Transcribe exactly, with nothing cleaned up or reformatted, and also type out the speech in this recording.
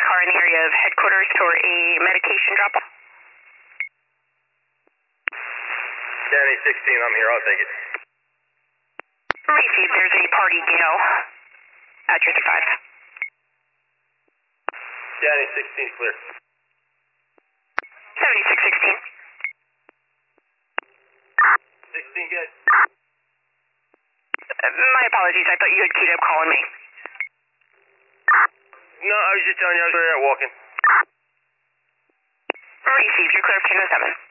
car in the area of headquarters for a medication drop-off. Danny sixteen, I'm here. I'll take it. Received. There's a party gale at Jersey five. Danny sixteen, clear. seventy-six sixteen. sixteen, good. Uh, my apologies. I thought you had queued up calling me. No, I was just telling you I was out walking. Received. You're clear for ten oh seven.